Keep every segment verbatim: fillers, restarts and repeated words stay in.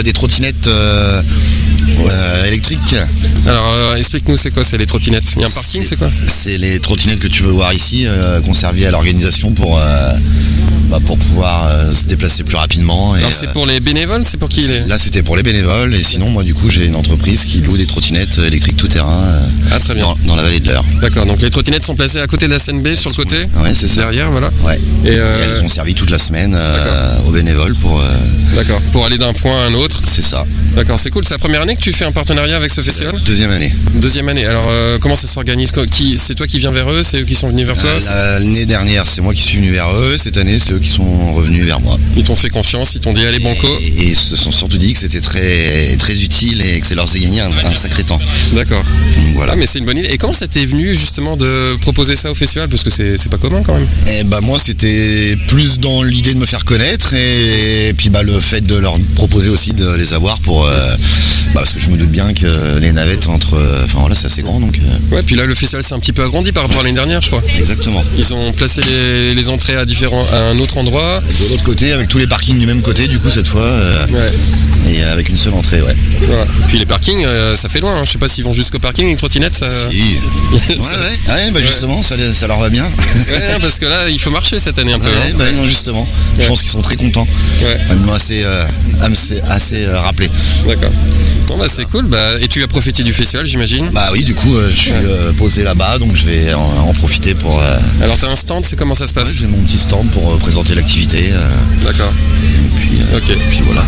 euh, des trottinettes euh, euh, électriques. Alors euh, explique-nous c'est quoi, c'est les trottinettes. Il y a un parking, c'est, c'est quoi? C'est les trottinettes que tu veux voir ici, euh, conservées à l'organisation pour, euh, bah, pour pouvoir euh, se déplacer plus rapidement. Et, alors c'est pour les bénévoles, c'est pour qui les... Là c'était pour les bénévoles, et sinon moi du coup j'ai une entreprise qui loue des trottinettes électriques tout terrain euh, ah, très bien. Dans, dans la vallée de l'Eure. D'accord, donc les trottinettes sont placées à côté de la scène B sur le côté. Ouais, c'est ça. Derrière, voilà. Ouais. Et, euh... et elles sont servies toute la semaine euh, aux bénévoles pour. Euh... D'accord. Pour aller d'un point à un autre. C'est ça. D'accord, c'est cool. C'est la première année que tu fais un partenariat avec ce c'est festival? Deuxième année. Deuxième année. Alors euh, comment ça s'organise? Qui, c'est toi qui viens vers eux? C'est eux qui sont venus vers toi? euh, L'année dernière, c'est moi qui suis venu vers eux. Cette année, c'est eux qui sont revenus vers moi. Ils t'ont fait confiance, ils t'ont dit allez banco. Et, et ils se sont surtout dit que c'était très très utile et que ça leur faisait gagner un, un sacré temps. D'accord. Donc, voilà. Ah, mais c'est une bonne idée. Et comment ça t'est venu justement de proposer ça au festival? Parce que c'est, c'est pas commun quand même. Et bah moi c'était plus dans l'idée de me faire connaître et, et puis bah le fait de leur proposer aussi de les avoir pour euh, bah, parce que je me doute bien que les navettes entre enfin voilà c'est assez grand donc euh... ouais puis là le festival s'est un petit peu agrandi par rapport à l'année dernière je crois. Exactement. Ils ont placé les, les entrées à différents à un autre endroit. De l'autre côté avec tous les parkings du même côté du coup cette fois euh, ouais. Et avec une seule entrée ouais. Voilà. Puis les parkings euh, ça fait loin hein. Je sais pas s'ils vont jusqu'au parking les trottinettes ça. Si. ouais ouais. Ouais bah ouais. Justement ça, ça leur va bien. Ouais parce que là il faut marcher cette année un peu. Ouais hein. bah non justement. Ouais. Je pense qu'ils sont très contents. Ouais. Enfin, ils m'ont assez euh, assez, assez euh, rappelé. D'accord. Bon bah c'est cool bah et tu as profité du festival j'imagine. Bah oui du coup euh, je suis ouais. euh, posé là-bas donc je vais en, en profiter pour. Euh... Alors t'as un stand c'est comment ça se passe? Ouais, j'ai mon petit stand pour euh, présenter l'activité. Euh... D'accord. Et puis euh, ok. Puis voilà.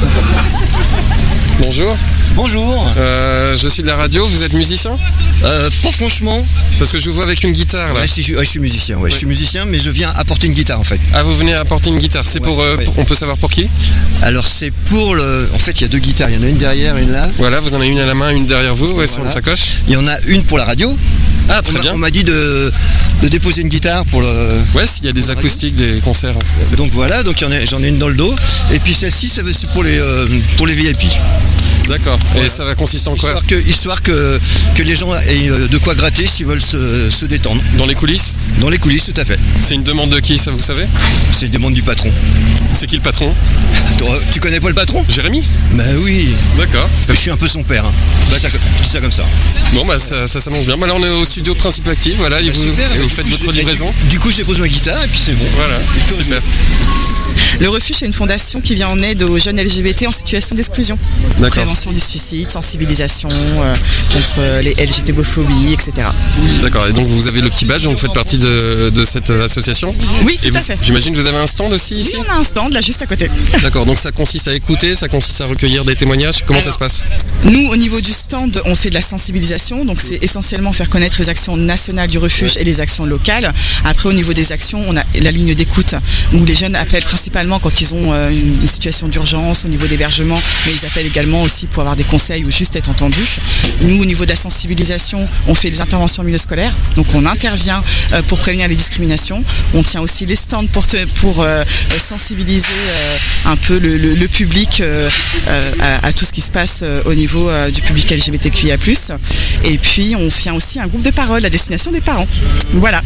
Bonjour. Bonjour. Euh, je suis de la radio, vous êtes musicien? euh, Pas franchement. Parce que je vous vois avec une guitare là. Ouais, si, ouais, je suis musicien, ouais, ouais. Je suis musicien mais je viens apporter une guitare en fait. Ah vous venez apporter une guitare, c'est ouais, pour, euh, ouais. pour... On peut savoir pour qui? Alors c'est pour le... En fait il y a deux guitares, il y en a une derrière et une là. Voilà, vous en avez une à la main, une derrière vous, ouais, voilà. Sur une sacoche. Il y en a une pour la radio. Ah très on bien. On m'a dit de, de déposer une guitare pour le... Ouais, s'il y a des acoustiques, des concerts. C'est... Donc voilà, donc j'en ai, j'en ai une dans le dos. Et puis celle-ci c'est pour les, euh, pour les V I P. D'accord. Voilà. Et ça va consister en quoi? Histoire que, histoire que, que les gens aient de quoi gratter s'ils veulent se, se détendre. Dans les coulisses? Dans les coulisses, tout à fait. C'est une demande de qui, ça vous savez? C'est une demande du patron. C'est qui le patron? Tu connais pas le patron? Jérémy? Bah oui. D'accord. Je suis un peu son père. Hein. Je, dis ça, je dis ça comme ça. Bon bah ça, ça s'annonce bien. Bah là on est au studio Principe Active, voilà, bah, et vous, super, et vous faites votre livraison. Du coup je dépose ma guitare et puis c'est bon. Voilà, super. Le Refuge est une fondation qui vient en aide aux jeunes L G B T en situation d'exclusion. D'accord. Prévention du suicide, sensibilisation euh, contre les L G B T phobies, et cetera. D'accord, et donc vous avez le petit badge, donc vous faites partie de, de cette association? Oui, tout et à vous, fait. J'imagine que vous avez un stand aussi ici? Oui, on a un stand là juste à côté. D'accord, donc ça consiste à écouter, ça consiste à recueillir des témoignages, comment Alors, ça se passe? Nous, au niveau du stand, on fait de la sensibilisation, donc c'est essentiellement faire connaître les actions nationales du refuge ouais. et les actions locales. Après, au niveau des actions, on a la ligne d'écoute où les jeunes appellent principalement quand ils ont euh, une situation d'urgence au niveau d'hébergement, mais ils appellent également aussi pour avoir des conseils ou juste être entendus. Nous, au niveau de la sensibilisation, on fait des interventions en milieu scolaire, donc on intervient euh, pour prévenir les discriminations. On tient aussi les stands pour, te, pour euh, sensibiliser euh, un peu le, le, le public euh, euh, à, à tout ce qui se passe euh, au niveau euh, du public L G B T Q I A plus. Et puis, on fait aussi un groupe de parole à destination des parents. Voilà.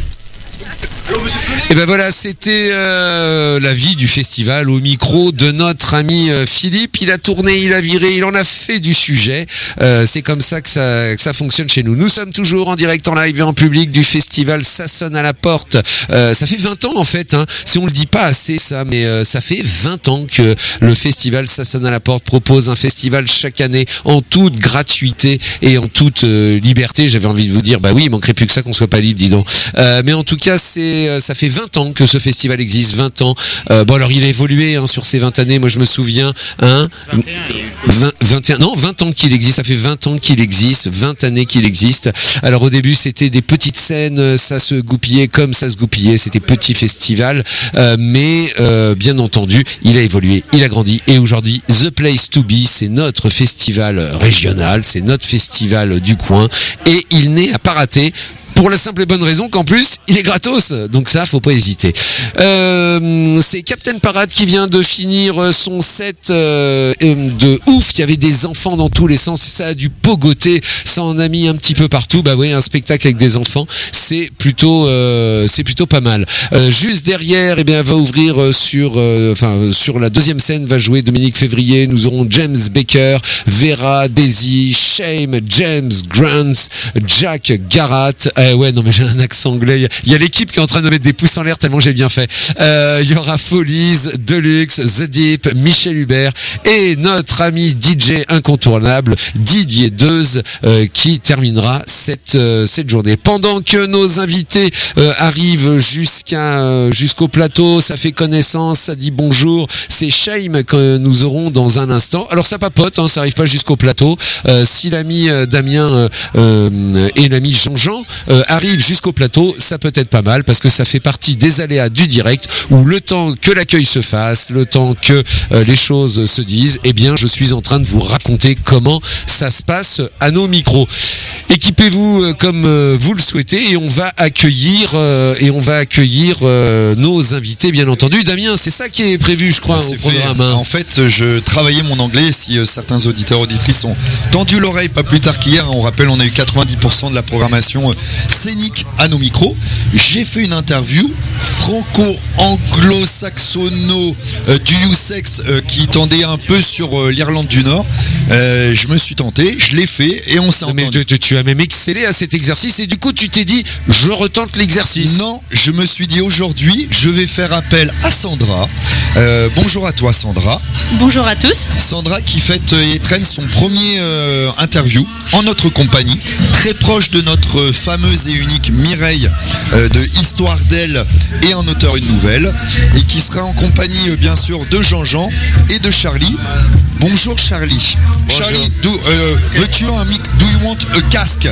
Et ben voilà, c'était euh, la vie du festival au micro de notre ami euh, Philippe. Il a tourné, il a viré, il en a fait du sujet. Euh, c'est comme ça que, ça que ça fonctionne chez nous. Nous sommes toujours en direct, en live et en public du festival Ça sonne à la porte. Euh, ça fait vingt ans en fait, hein. Si on le dit pas assez ça, mais euh, ça fait vingt ans que le festival Ça sonne à la porte propose un festival chaque année en toute gratuité et en toute euh, liberté. J'avais envie de vous dire, bah oui, il manquerait plus que ça qu'on soit pas libre, dis donc. Euh, mais en tout cas, c'est ça fait vingt ans que ce festival existe, vingt ans. Euh, bon alors il a évolué hein, sur ces vingt années, moi je me souviens, hein, vingt, vingt et un, non, vingt ans qu'il existe, ça fait vingt ans qu'il existe, vingt années qu'il existe. Alors au début c'était des petites scènes, ça se goupillait comme ça se goupillait, c'était petit festival, euh, mais euh, bien entendu il a évolué, il a grandi et aujourd'hui The Place to Be, c'est notre festival régional, c'est notre festival du coin et il n'est à pas rater. Pour la simple et bonne raison qu'en plus, il est gratos. Donc ça, faut pas hésiter. Euh, c'est Captain Parade qui vient de finir son set euh, de ouf. Il y avait des enfants dans tous les sens. Ça a dû pogoter. Ça en a mis un petit peu partout. Bah oui, un spectacle avec des enfants, c'est plutôt, euh, c'est plutôt pas mal. Euh, juste derrière, eh bien, va ouvrir sur, euh, enfin, sur la deuxième scène, va jouer Dominique Février. Nous aurons James Baker, Vera, Daisy, Shame, James Grant, Jack Garat. Euh, ouais, non mais j'ai un accent anglais. Il y a, il y a l'équipe qui est en train de mettre des pouces en l'air tellement j'ai bien fait. Euh, il y aura Follies, Deluxe, The Deep, Michel Hubert et notre ami D J incontournable Didier Deuze euh, qui terminera cette euh, cette journée. Pendant que nos invités euh, arrivent jusqu'à euh, jusqu'au plateau, ça fait connaissance, ça dit bonjour. C'est Shame que nous aurons dans un instant. Alors ça papote, hein, ça arrive pas jusqu'au plateau. Euh, si l'ami euh, Damien euh, euh, et l'ami Jean-Jean euh, arrivent jusqu'au plateau, ça peut être pas mal parce que ça fait partie des aléas du direct où le temps que l'accueil se fasse, le temps que euh, les choses se disent, eh bien je suis en train de vous raconter comment ça se passe à nos micros. Équipez-vous euh, comme euh, vous le souhaitez et on va accueillir euh, et on va accueillir euh, nos invités bien entendu. Damien, c'est ça qui est prévu, je crois, C'est au programme. fait. Hein. En fait, je travaillais mon anglais. Si euh, certains auditeurs auditrices ont tendu l'oreille pas plus tard qu'hier, hein, on rappelle, on a eu quatre-vingt-dix pour cent de la programmation euh, scénique à nos micros. J'ai fait une interview franco-anglo-saxono euh, du U-Sex euh, qui tendait un peu sur euh, l'Irlande du Nord. Euh, je me suis tenté, je l'ai fait et on s'est Non, mais entendu. tu, tu as même excellé à cet exercice et du coup tu t'es dit je retente l'exercice. Non, je me suis dit aujourd'hui, je vais faire appel à Sandra. Euh, bonjour à toi Sandra. Bonjour à tous. Sandra qui fête et traîne son premier euh, interview en notre compagnie, très proche de notre fameuse et unique Mireille euh, de Histoire d'elle et un auteur une nouvelle, et qui sera en compagnie euh, bien sûr de Jean-Jean et de Charlie. Bonjour Charlie. Bonjour. Charlie, do, euh, veux-tu un mic? Do you want a casque?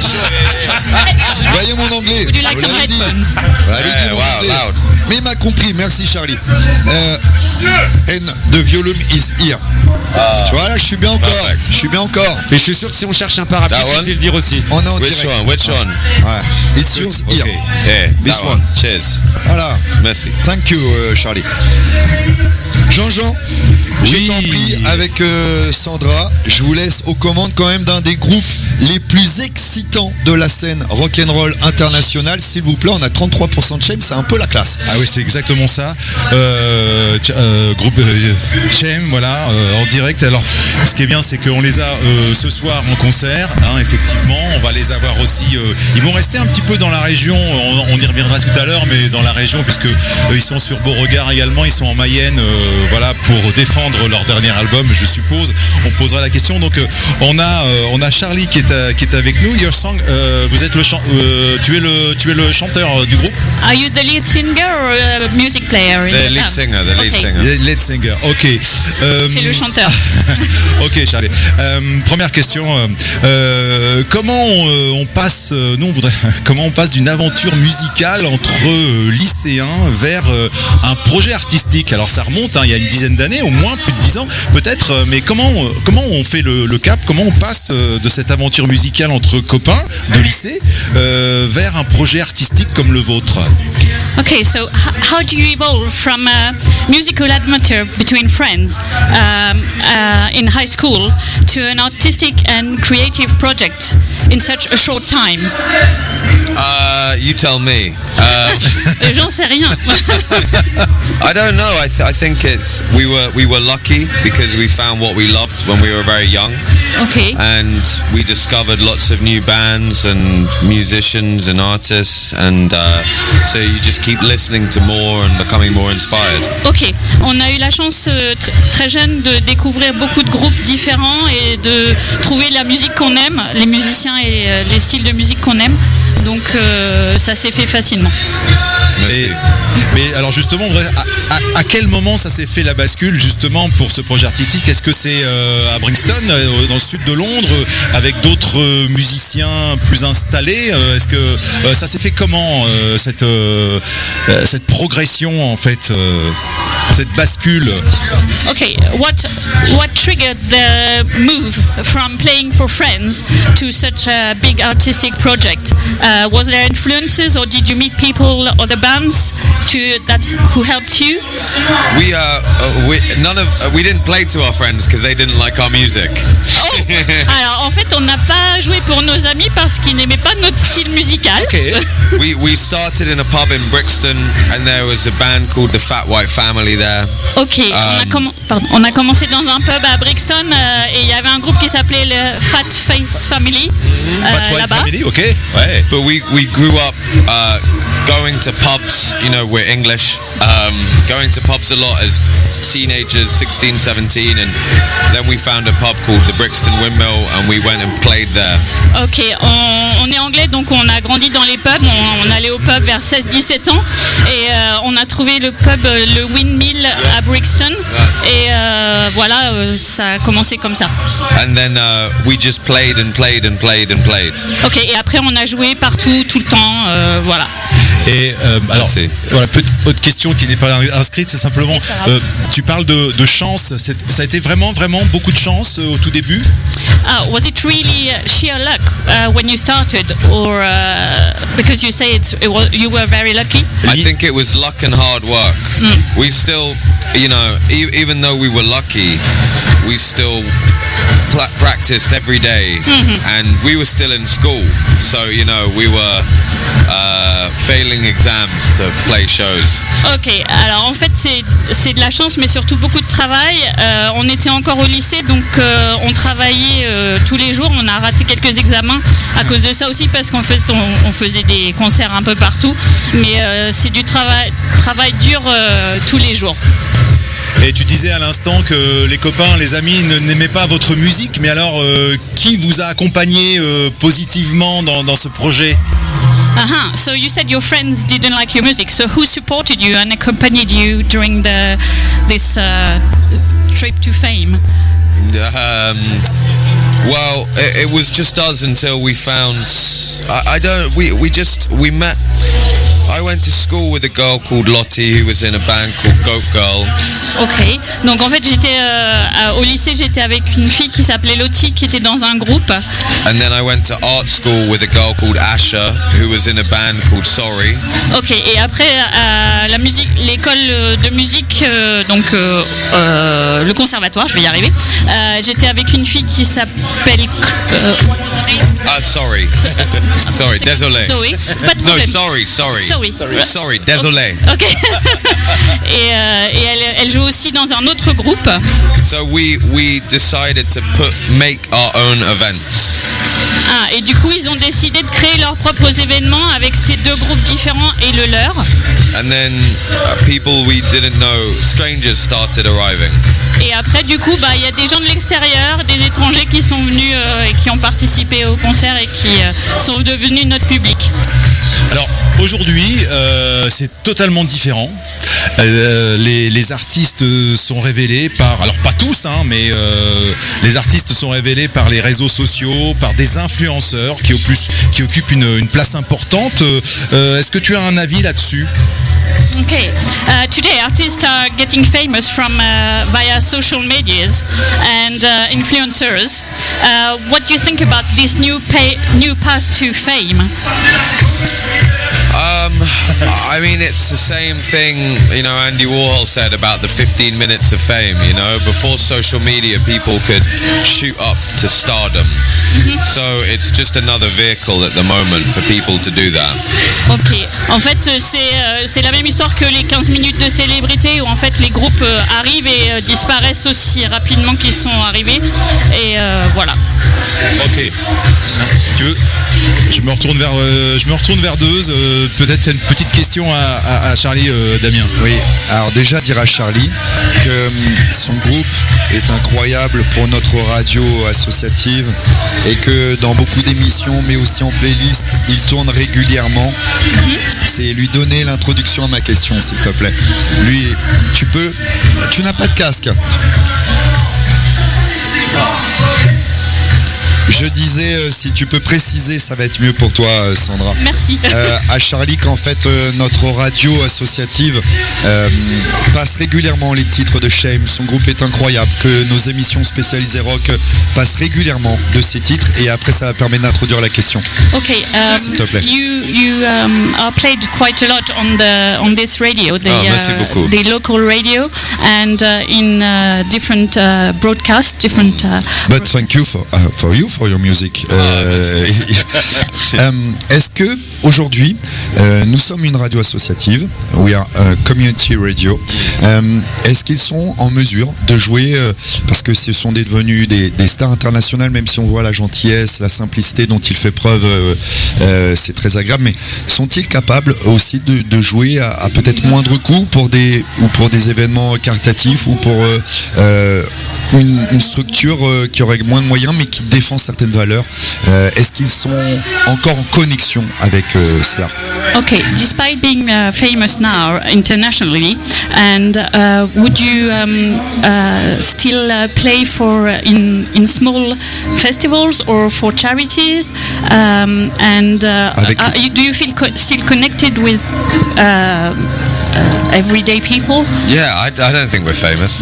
Voyez mon anglais. Would you like Vous some l'avez dit. headphones? Vous l'avez dit, mon anglais. Mais il m'a compris, merci Charlie. Euh, and the volume is here. Tu vois là, je suis bien encore. Perfect. Je suis bien encore. Mais je suis sûr que si on cherche un parapluie, That tu one? sais le dire aussi. On est en Which direct. one? Which one? Ouais. It's yours here. Okay. Yeah, This that one. one. Cheers. Voilà. Merci. Thank you, euh, Charlie. Jean-Jean, je t'en prie, avec euh, Sandra, je vous laisse aux commandes quand même d'un des groupes les plus excitants de la scène rock'n'roll internationale. S'il vous plaît, on a trente-trois pour cent de Shame, c'est un peu la classe. Ah oui, c'est exactement ça. Euh, tch- euh, groupe euh, Shame, voilà, euh, en direct. Alors, ce qui est bien, c'est qu'on les a euh, ce soir en concert, hein, effectivement. On va les avoir aussi. Euh, ils vont rester un petit peu dans la région. On, on y reviendra tout à l'heure, mais dans la région, puisque euh, ils sont sur Beauregard également. Ils sont en Mayenne, euh, voilà, pour défendre leur dernier album, je suppose. On posera la question. Donc, euh, on a, euh, on a Charlie qui est, à- qui est avec nous. Your song, euh, vous êtes le chan- euh, tu es le, tu es le chanteur euh, du groupe. Are you the lead singer or a music player in The the lead band? singer, the lead Okay. singer. Le- Lead singer, ok. Euh, C'est le chanteur. ok, Charlie. Euh, première question. euh, euh, comment on, euh, on passe, euh, nous on voudrait, comment on passe d'une aventure musicale entre euh, lycéens vers euh, un projet artistique? Alors ça remonte, hein, il y a une dizaine d'années, au moins plus de dix ans, peut-être. euh, Mais comment, euh, comment on fait le, le cap? Comment on passe euh, de cette aventure musicale entre copains de lycée euh, vers un projet artistique comme le vôtre? Okay, so h- how do you evolve from a musical amateur between friends um, uh, in high school to an artistic and creative project in such a short time? Uh, you tell me. Uh, Euh, J'en sais rien. I don't know. I, th- I think it's we were we were lucky because we found what we loved when we were very young, Okay. and we discovered lots of new bands and musicians and artists, and uh, so you just keep listening to more and becoming more inspired. Ok, on a eu la chance euh, tr- très jeune de découvrir beaucoup de groupes différents et de trouver la musique qu'on aime, les musiciens et euh, les styles de musique qu'on aime. Donc euh, ça s'est fait facilement. Merci. Et- mais alors justement, à, à- à quel moment ça s'est fait la bascule justement pour ce projet artistique? Est-ce que c'est euh, à Brixton, euh, dans le sud de Londres, euh, avec d'autres euh, musiciens plus installés? Euh, Est-ce que euh, ça s'est fait comment euh, cette euh, euh, cette progression en fait, euh, cette bascule? Okay, what what triggered the move from playing for friends to such a big artistic project? Uh, Uh, was there influences, or did you meet people, other bands, to that who helped you? We uh, uh we none of uh, we didn't play to our friends because they didn't like our music. Oh. Alors en fait, on n'a pas joué pour nos amis parce qu'ils n'aimaient pas notre style musical. Okay. we we started in a pub in Brixton, and there was a band called the Fat White Family there. Ok, um, on, a comm- pardon, on a commencé dans un pub à Brixton euh, et il y avait un groupe qui s'appelait le Fat Face Family euh, Fat White là-bas. Family, ok. Ouais. But we we grew up uh, going to pubs. You know, we're English. Um, going to pubs a lot as teenagers, sixteen, seventeen, and then we found a pub called the Brixton Windmill, and we went and played there. Ok, on, on est anglais, donc on a grandi dans les pubs, on, on allait au pub vers seize dix-sept ans, et euh, on a trouvé le pub, le Windmill à Brixton, et euh, voilà, euh, ça a commencé comme ça. And then uh, we just played and played and played and played. Ok, et après on a joué partout, tout le temps, euh, voilà. Et euh, alors, voilà, petite autre question qui n'est pas inscrite, c'est simplement, euh, tu parles de, de chance, c'est, ça a été vraiment, vraiment beaucoup de chance euh, au tout début? Uh, was it really sheer luck uh, when you started, or uh, because you say it's, it was, you were very lucky? I think it was luck and hard work. Mm. We still, you know, e- even though we were lucky, we still pl- practiced every day, mm-hmm. and we were still in school, so you know we were uh, failing exams to play shows. Ok, alors en fait c'est, c'est de la chance, mais surtout beaucoup de travail. Euh, on était encore au lycée, donc euh, on travaillait euh, tous les jours. On a raté quelques examens à cause de ça aussi, parce qu'en fait on, on faisait des concerts un peu partout, mais euh, c'est du travail, travail dur euh, tous les jours. Et tu disais à l'instant que les copains, les amis ne, n'aimaient pas votre musique, mais alors euh, qui vous a accompagné euh, positivement dans, dans ce projet? Uh-huh. So you said your friends didn't like your music. So who supported you and accompanied you during the this uh, trip to fame? Um, well, it, it was just us until we found. I, I don't. We we just we met. I went to school with a girl called Lottie who was in a band called Goat Girl. Ok, donc en fait j'étais euh, au lycée, j'étais avec une fille qui s'appelait Lottie qui était dans un groupe. And then I went to art school with a girl called Asha who was in a band called Sorry. Ok, et après à la musique, l'école de musique, euh, donc euh, euh, le conservatoire, je vais y arriver. Euh, j'étais avec une fille qui s'appelle. Euh, Ah, sorry. sorry, désolé. Zoé, pas de No, problème. sorry, sorry. Sorry. Sorry, sorry désolé. Ok. et euh, et elle, elle joue aussi dans un autre groupe. So we we decided to put make our own events. Ah, et du coup, ils ont décidé de créer leurs propres événements avec ces deux groupes différents et le leur. And then uh, people we didn't know, strangers started arriving. Et après, du coup, bah, il y a des gens de l'extérieur, des étrangers qui sont venus euh, et qui ont participé au concert et qui euh, sont devenus notre public. Alors aujourd'hui, euh, c'est totalement différent. Euh, les, les artistes sont révélés par, alors pas tous, hein, mais euh, les artistes sont révélés par les réseaux sociaux, par des influenceurs qui au plus qui occupent une, une place importante. Euh, est-ce que tu as un avis là-dessus? Okay, uh, today artists are getting famous from uh, via social medias and uh, influencers. Uh, what do you think about this new pay, new path to fame? Um, I mean, it's the same thing, you know, Andy Warhol said about the fifteen minutes of fame, you know. Before social media, people could shoot up to stardom. Mm-hmm. So it's just another vehicle at the moment for people to do that. Ok, en fait, c'est, euh, c'est la même histoire que les quinze minutes de célébrité où en fait les groupes euh, arrivent et euh, disparaissent aussi rapidement qu'ils sont arrivés. Et euh, voilà. Ok. Tu veux? Je me retourne vers, euh, je me retourne vers Deuze. Euh, peut-être une petite question à, à, à Charlie, euh, Damien. Oui, alors déjà dire à Charlie que hum, son groupe est incroyable pour notre radio associative et que dans beaucoup d'émissions, mais aussi en playlist, il tourne régulièrement. Mm-hmm. C'est lui donner l'introduction à ma question, s'il te plaît. Lui, tu peux... Tu n'as pas de casque. Je disais, si tu peux préciser, ça va être mieux pour toi, euh, Sandra. Merci. Euh, à Charlie qu'en fait euh, notre radio associative euh, passe régulièrement les titres de Shame. Son groupe est incroyable, que nos émissions spécialisées rock passent régulièrement de ces titres, et après ça va permettre d'introduire la question. Okay, um, S'il te plaît. you you um, are played quite a lot on the on this radio, the Oh, merci uh, beaucoup. the local radio, and uh, in uh, different uh, broadcasts, different. Uh, But thank you for, uh, for you for your music. Euh, euh, Est-ce que aujourd'hui euh, nous sommes une radio associative, we are a community radio. Euh, Est-ce qu'ils sont en mesure de jouer, euh, parce que ce sont devenus des, des stars internationales, même si on voit la gentillesse, la simplicité dont ils font preuve, euh, euh, c'est très agréable, mais sont-ils capables aussi de, de jouer à, à peut-être moindre coût pour des ou pour des événements caritatifs, ou pour euh, euh, une, une structure euh, qui aurait moins de moyens mais qui défend certaines valeurs? euh, Est-ce qu'ils sont encore en connexion avec euh, cela? Okay, despite being uh, famous now internationally, and uh, would you um, uh, still uh, play for uh, in in small festivals or for charities? Um, and uh, Avec- uh, you- do you feel co- still connected with uh, uh, everyday people? Yeah, I, I don't think we're famous.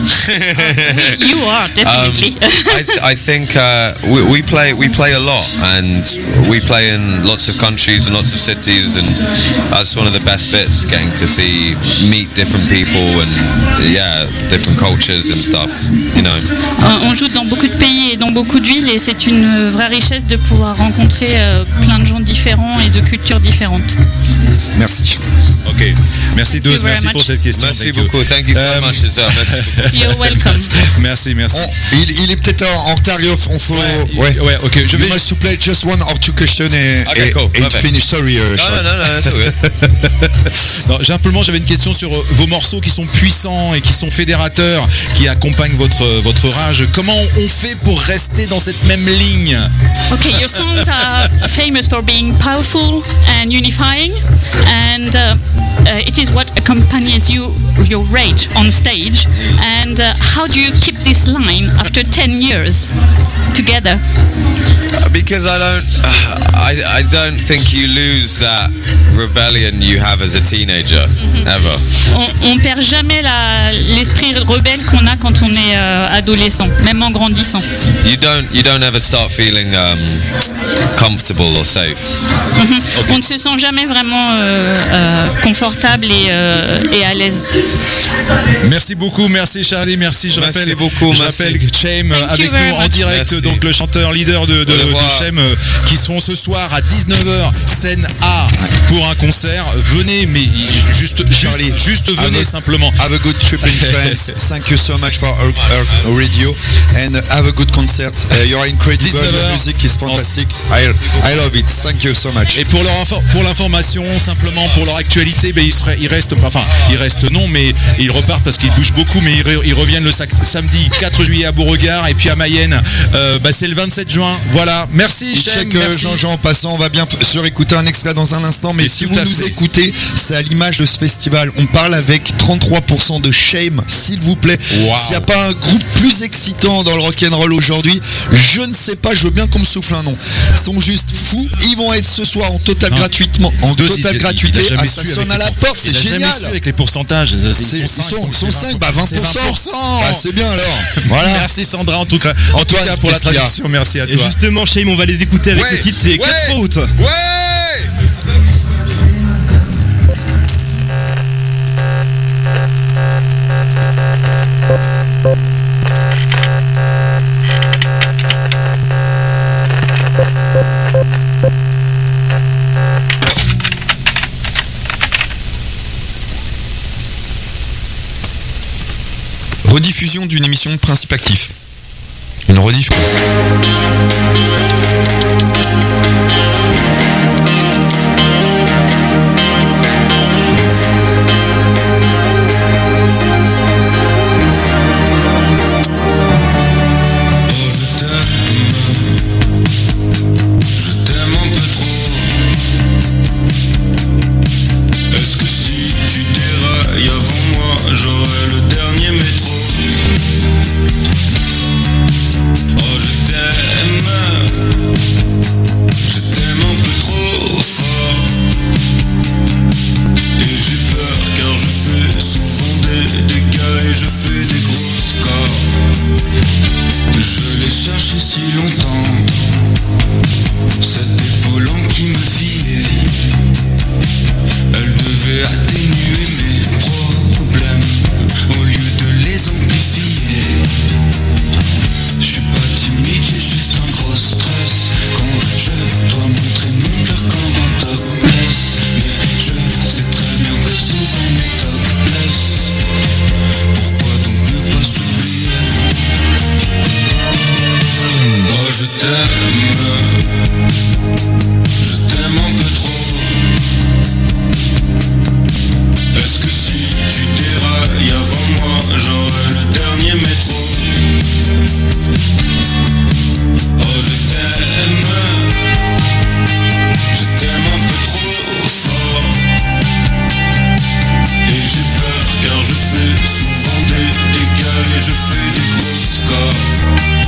You are definitely. Um, I, th- I think uh, we, we play we play a lot, and we play in lots of countries and lots of cities, and that's one of the best bits, getting to see meet different people and yeah, different cultures and stuff. You know. Euh, On joue dans beaucoup de pays et dans beaucoup de villes, et c'est une vraie richesse de pouvoir rencontrer euh, plein de gens différents et de cultures différentes. Merci. Ok, merci Thank you Douze, very merci much. pour cette question. Merci Thank you. beaucoup. Thank you so Um, much as well. Merci beaucoup. You're welcome. Merci, merci. On- il, il est peut-être en, en retard, il faut- on faut. Ouais, ouais, ok, je Je vais- vais s'il vous plaît just one or two questions et, Okay, et, cool, et perfect. finish. Sorry, uh, No, Charlie. no, no, no, that's all good. Non, simplement, j'avais une question sur euh, vos morceaux qui sont puissants et qui sont fédérateurs, qui accompagnent votre, euh, votre rage. Comment on fait pour rester dans cette même ligne? Okay, your songs are famous for being powerful and unifying, and uh, uh, it is what accompanies you, your rage on stage. And uh, how do you keep this line after ten years together? Because I don't, I, I don't think you lose that rebellion you have as a teenager, ever. On, on perd jamais la- l'esprit rebelle qu'on a quand on est euh, adolescent, même en grandissant. You don't, you don't ever start feeling um, comfortable or safe. Mhm. On ne se sent jamais vraiment euh, euh, confortable et, euh, et à l'aise. Merci beaucoup, merci Charlie, merci. Je Merci rappelle, beaucoup, je merci. rappelle Shame Thank avec you very nous en much. direct, Merci. donc le chanteur leader de, de, Au de revoir. Shame, euh, qui seront ce soir à dix-neuf heures, scène A, pour un concert. Venez, mais juste, Charlie, juste, juste venez avec- simplement. Have a good trip in France. Thank you so much for our, our radio and have a good concert. Uh, you are incredible. dix-neuf Your heures. music is fantastic. I, I love it. Thank you so much. Et pour leur info- pour l'information, simplement pour leur actualité, ben ils, seraient, ils restent, enfin, ils restent non, mais ils repartent parce qu'ils bougent beaucoup, mais ils, re- ils reviennent le sac- samedi quatre juillet à Beauregard, et puis à Mayenne, euh, bah, c'est le vingt-sept juin. Voilà, merci. Il Shame, check euh, merci. Jean-Jean en passant, on va bien f- surécouter un extrait dans un instant, mais Et si tout vous à nous fait. écoutez, c'est à l'image de ce festival. On parle avec trente-trois pour cent de Shame, s'il vous plaît. Wow. S'il n'y a pas un groupe plus excitant dans le rock'n'roll aujourd'hui, je ne sais pas, je veux bien qu'on me souffle un nom. Ils sont juste fous. Ils vont être ce soir en total Non. gratuitement, en Deux, totale il- il- gratuité. il a jamais Ah, ça su sonne avec à la les- porte, c'est il a jamais génial. su avec les pourcentages. Ils C'est- sont Ils cinq, sont, donc ils sont c'est cinq, bah vingt pour cent. C'est vingt pour cent. Bah, c'est bien alors. Voilà. Merci Sandra, en tout cas, en tout Antoine, cas pour la qu'est-ce qu'il y a traduction. Merci à Et toi. justement, Shame, on va les écouter avec Ouais, le titre, c'est ouais, Cutthroat. Ouais. Rediffusion d'une émission de Principe Actif. Une rediff. Est-ce que si tu dérailles avant moi, j'aurai le dernier métro? cherché si longtemps cette épaule en qui me fiait. Elle devait atténuer mes problèmes au lieu de les amplifier. Je suis pas timide, j'ai juste un gros stress quand je dois montrer mon cœur comme un topless. Mais je sais très bien que souvent mes topless. Pourquoi donc ne pas s'oublier? Oh, je t'aime, je t'aime un peu trop. Est-ce que si tu dérailles avant moi, j'aurai le dernier métro? Oh, je t'aime, je t'aime un peu trop fort. Et j'ai peur car je fais souvent des dégâts et je fais des gros scores.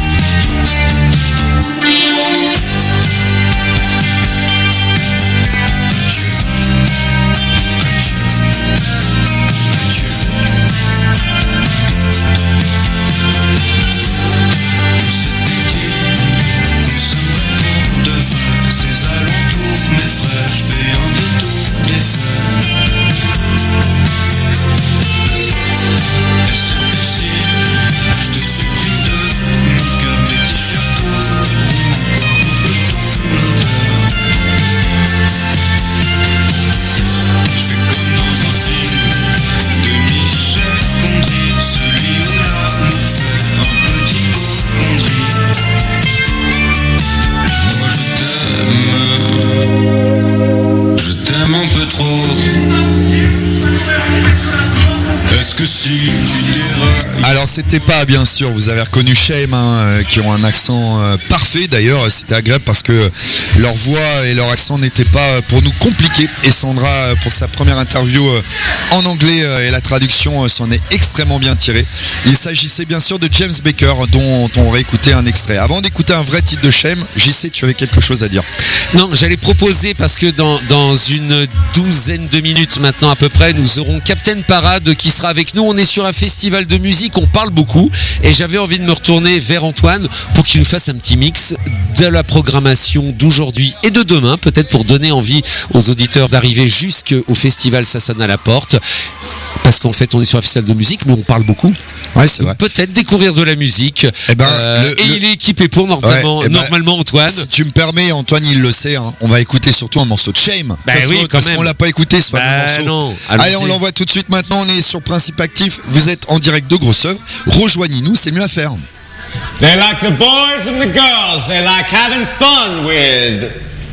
Alors c'était pas, bien sûr, vous avez reconnu Shame, hein, qui ont un accent euh, parfait. D'ailleurs c'était agréable parce que leur voix et leur accent n'étaient pas pour nous compliqués. Et Sandra, pour sa première interview euh, en anglais euh, et la traduction euh, s'en est extrêmement bien tirée. Il s'agissait bien sûr de James Baker, dont on aurait écouté un extrait. Avant d'écouter un vrai titre de Shame, J C, tu avais quelque chose à dire? Non, j'allais proposer, parce que dans, dans une douzaine de minutes maintenant à peu près, nous aurons Captain Parade qui sera avec nous. On est sur un festival de musique, on parle beaucoup, et j'avais envie de me retourner vers Antoine pour qu'il nous fasse un petit mix de la programmation d'aujourd'hui et de demain, peut-être pour donner envie aux auditeurs d'arriver jusqu'au festival Ça sonne à la porte, parce qu'en fait on est sur un festival de musique mais on parle beaucoup. Ouais, c'est vrai. Peut-être découvrir de la musique. Eh ben, euh, le, et le... il est équipé pour normalement, ouais, eh ben, normalement Antoine. Si tu me permets, Antoine il le sait, hein, on va écouter surtout un morceau de Shame. Bah parce oui, que, quand parce même. qu'on l'a pas écouté ce fameux bah morceau. Non. Allez, on l'envoie tout de suite maintenant, on est sur Principe Actif, vous êtes en direct de Grosse Œuvre, rejoignez-nous, c'est mieux à faire. They like the boys and the girls, they like having fun with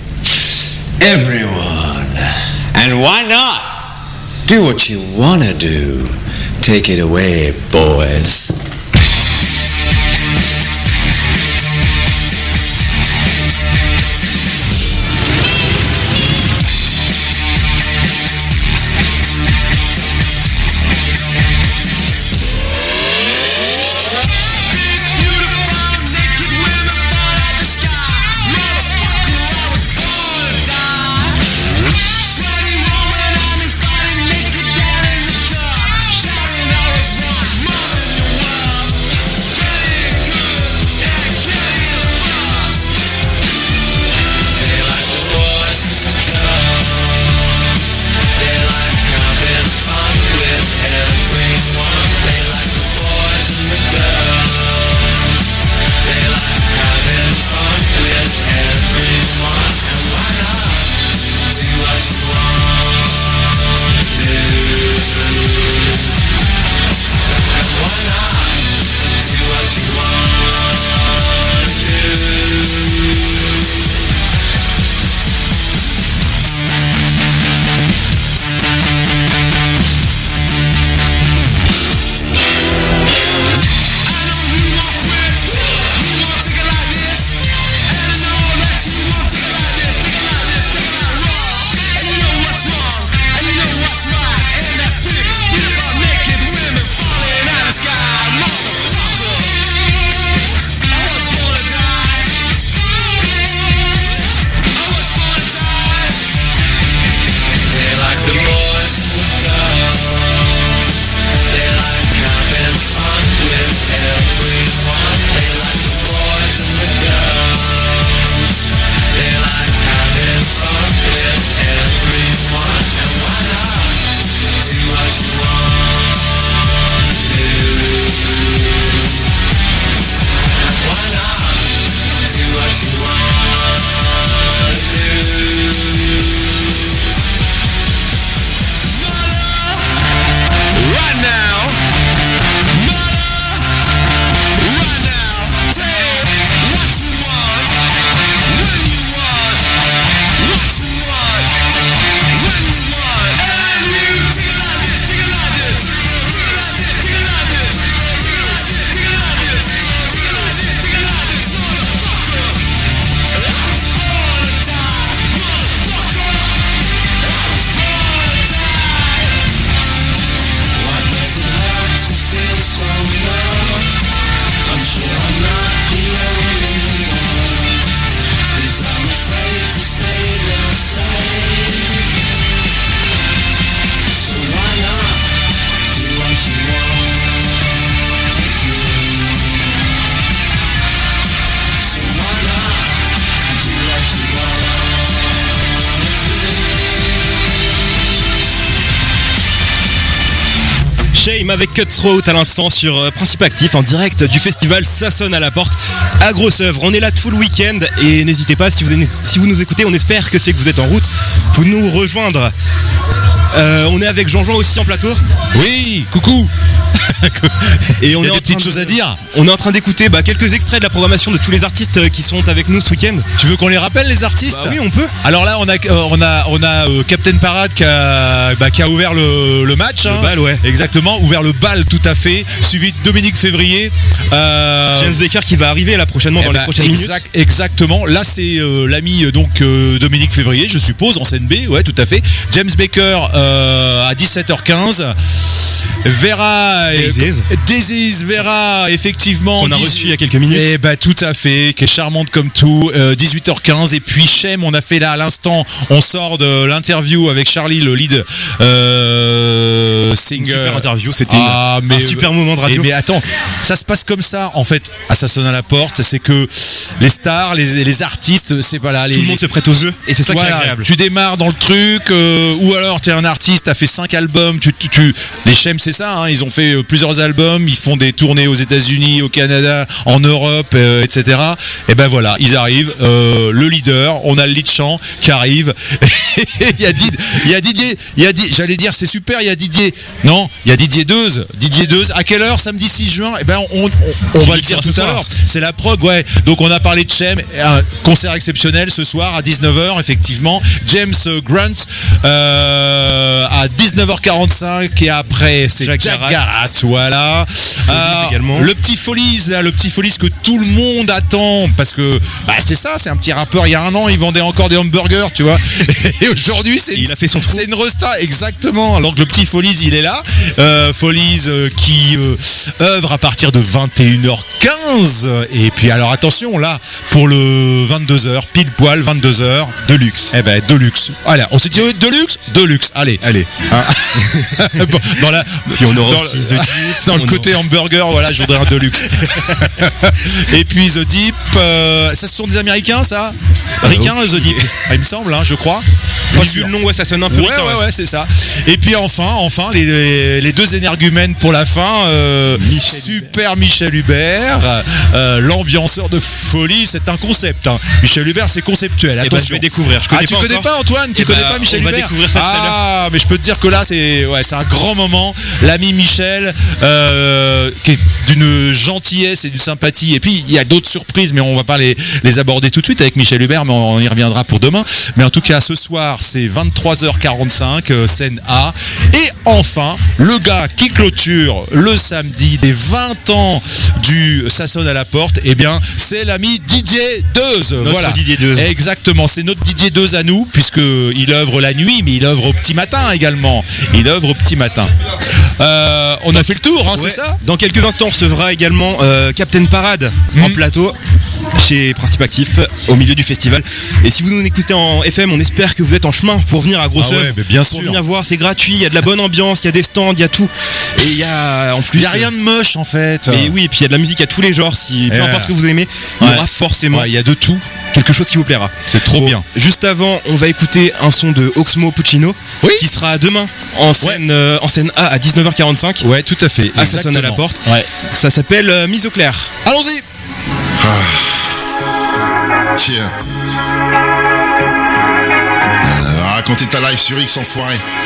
everyone. And why not? Do what you wanna do. Take it away, boys. Shouting, I was one, more than your world. Shame avec Cutthroat à l'instant sur euh, Principe Actif en direct du festival Ça sonne à la porte à Grosse-Œuvre. On est là tout le week-end et n'hésitez pas, si vous, si vous nous écoutez, on espère que c'est que vous êtes en route pour nous rejoindre. Euh, on est avec Jean-Jean aussi en plateau. Oui, coucou. Et on Il y est a en des petites train choses de- à dire. On est en train d'écouter bah, quelques extraits de la programmation de tous les artistes euh, qui sont avec nous ce week-end. Tu veux qu'on les rappelle, les artistes? Bah oui, on peut. Alors là, on a, euh, on a, on a euh, Captain Parade qui a, bah, qui a ouvert le, le match. Le bal, ouais. Exactement, ouvert le bal tout à fait. Suivi de Dominique Février. Euh, James Baker qui va arriver là prochainement eh dans bah, les prochaines exact- Exactement. Là, c'est euh, l'ami euh, donc euh, Dominique Février, je suppose, en scène B. Ouais, tout à fait. James Baker euh, à dix-sept heures quinze. Vera, et- Daisies. Daisies Vera, effectivement. Qu'on a dix- reçu il y a quelques minutes. Eh bah tout à fait, qui est charmante comme tout. Euh, dix-huit heures quinze et puis Shem, on a fait là à l'instant, on sort de l'interview avec Charlie, le lead euh, singer. Une super interview, c'était Ah, une- mais- un super moment de radio. Eh, mais attends, ça se passe comme ça en fait. À ça sonne à la porte, c'est que les stars, les, les artistes, c'est voilà, les, Tout le monde se prête au jeu et c'est ça qui est voilà, agréable. tu démarres dans le truc, euh, ou alors tu es un artiste, t'as fait cinq albums, tu, tu, tu- les Shem c'est ça, hein, ils ont fait euh, plusieurs albums, ils font des tournées aux États-Unis, au Canada, en Europe, euh, et cetera. Et ben voilà, ils arrivent, euh, le leader, on a le lead chant qui arrive. Il y a Did- il y a Didier, il y a Di- j'allais dire c'est super, il y a Didier, non, il y a Didier Deuze, Didier Deuze. À quelle heure? Samedi six juin. Et ben on, on, on Qui va le mixera dire ce tout à soir. l'heure. C'est la prog, ouais. Donc on a parlé de Shem, un concert exceptionnel ce soir à dix-neuf heures, effectivement. James Grant euh, à dix-neuf heures quarante-cinq et après c'est Jack Jack Garat. Garat, voilà. Euh, également. Le petit Folies, là, le petit Folies que tout le monde attend parce que bah, c'est ça, c'est un petit rappeur. Il y a un an, il vendait encore des hamburgers, tu vois. Et aujourd'hui, c'est Il a fait son trou. c'est une resta, exactement. Alors que le petit Folies, il est là. Euh, Folies euh, qui euh, œuvre à partir de vingt et une heures quinze. Et puis alors attention là pour le vingt-deux heures, pile poil vingt-deux heures, Deluxe. Eh ben Deluxe. Voilà, on s'est dit euh, Deluxe, Deluxe. Allez, allez. Hein. Bon, dans la, Puis on aura dans aussi le- The Deep, dans le on côté hamburger, voilà, je voudrais un Deluxe. Et puis The Deep, euh, ça ce sont des Américains, ça, Ricains, The Deep. Ah, il me semble, hein, je crois. Pas Vu sûr. le nom, ouais, ça sonne un peu Ouais, ricain, ouais, ouais. ouais, c'est ça. Et puis enfin, enfin, les, les deux énergumènes pour la fin. euh, super Michel Hubert, euh, l'ambianceur de folie. C'est un concept. Hein. Michel Hubert, c'est conceptuel. Eh ben, Attention. je vais découvrir. Je connais ah, tu pas connais encore. pas Antoine? Tu Eh connais ben, pas Michel on va Hubert? découvrir ça tout à l'heure. Ah, mais je peux te dire que là, c'est ouais, c'est un grand moment. L'ami Michel, euh, qui est d'une gentillesse et d'une sympathie. Et puis il y a d'autres surprises, mais on va pas les, les aborder tout de suite avec Michel Hubert, mais on y reviendra pour demain. Mais en tout cas, ce soir, c'est vingt-trois heures quarante-cinq, euh, scène A. Et enfin, le gars qui clôture le samedi des vingt ans du Ça sonne à la porte, eh bien, c'est l'ami Didier Deuze. Notre Voilà. Didier Deuze. Exactement, c'est notre Didier Deuze à nous, puisque il œuvre la nuit, mais il œuvre au petit matin également. Il œuvre au petit matin. Euh, on a fait le tour, hein, Ouais. c'est ça? Dans quelques instants, on recevra également euh, Captain Parade en plateau chez Principe Actif au milieu du festival. Et si vous nous écoutez en F M, on espère que vous êtes en chemin pour venir à Grosse-Œuvre. Ah ouais, mais bien pour sûr. venir voir, c'est gratuit, il y a de la bonne ambiance, il y a des stands, il y a tout. Et il y a en plus. Il n'y a rien de moche en fait. Mais oui, et puis il y a de la musique à tous les genres. Si peu Ouais. importe ce que vous aimez, il y Ouais. aura forcément Ouais, il y a de tout. quelque chose qui vous plaira. C'est trop Bon, bien. Juste avant, on va écouter un son de Oxmo Puccino Oui. qui sera demain en scène, euh, en scène A à dix-neuf heures quarante-cinq. Ouais, tout à fait. Ah, ça sonne à la porte. Ouais. Ça s'appelle euh, Mise au clair. Allons-y. Tiens. Euh, raconter ta life sur X, enfoiré.